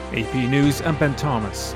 AP News, I'm Ben Thomas.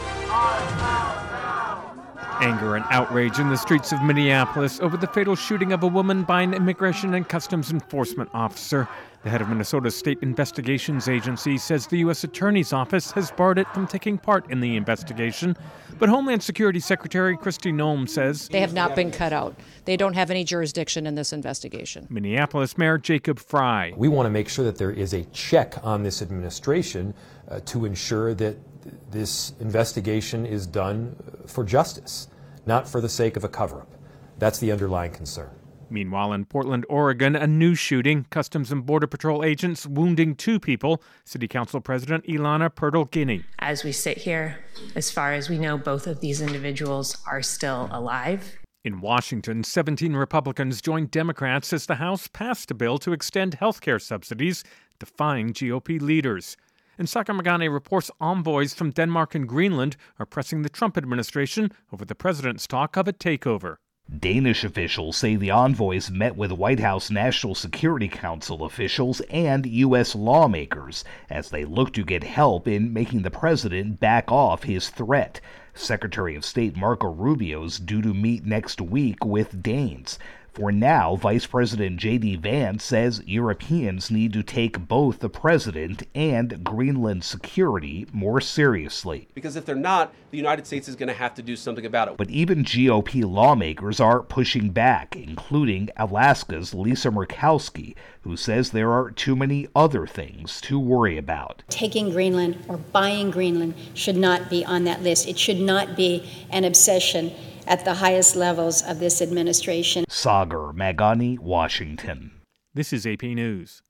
Anger and outrage in the streets of Minneapolis over the fatal shooting of a woman by an Immigration and Customs Enforcement officer. The head of Minnesota's State Investigations Agency says the U.S. Attorney's Office has barred it from taking part in the investigation. But Homeland Security Secretary Kristi Noem says they have not been cut out. They don't have any jurisdiction in this investigation. Minneapolis Mayor Jacob Frey. We want to make sure that there is a check on this administration to ensure that this investigation is done for justice, not for the sake of a cover-up. That's the underlying concern. Meanwhile, in Portland, Oregon, a new shooting. Customs and Border Patrol agents wounding 2 people. City Council President Ilana Purtle-Guiney. As we sit here, as far as we know, both of these individuals are still alive. In Washington, 17 Republicans joined Democrats as the House passed a bill to extend health care subsidies, defying GOP leaders. And Saka Magane reports envoys from Denmark and Greenland are pressing the Trump administration over the president's talk of a takeover. Danish officials say the envoys met with White House National Security Council officials and U.S. lawmakers as they look to get help in making the president back off his threat. Secretary of State Marco Rubio is due to meet next week with Danes. For now, Vice President J.D. Vance says Europeans need to take both the president and Greenland security more seriously. Because if they're not, the United States is going to have to do something about it. But even GOP lawmakers are pushing back, including Alaska's Lisa Murkowski, who says there are too many other things to worry about. Taking Greenland or buying Greenland should not be on that list. It should not be an obsession at the highest levels of this administration. Sagar Magani, Washington. This is AP News.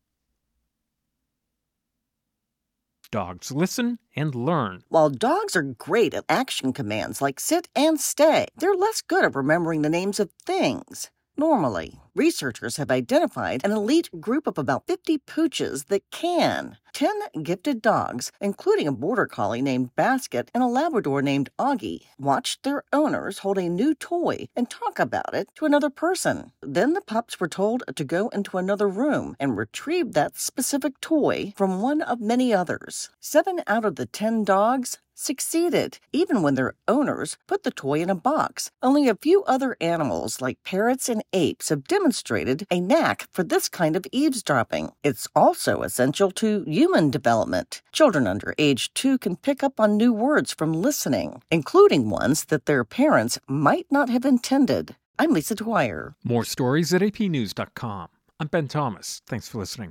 Dogs listen and learn. While dogs are great at action commands like sit and stay, they're less good at remembering the names of things. Normally, researchers have identified an elite group of about 50 pooches that can. 10 gifted dogs, including a border collie named Basket and a Labrador named Augie, watched their owners hold a new toy and talk about it to another person. Then the pups were told to go into another room and retrieve that specific toy from one of many others. 7 out of the 10 dogs succeeded, even when their owners put the toy in a box. Only a few other animals, like parrots and apes, have demonstrated a knack for this kind of eavesdropping. It's also essential to human development. Children under age 2 can pick up on new words from listening, including ones that their parents might not have intended. I'm Lisa Dwyer. More stories at apnews.com. I'm Ben Thomas. Thanks for listening.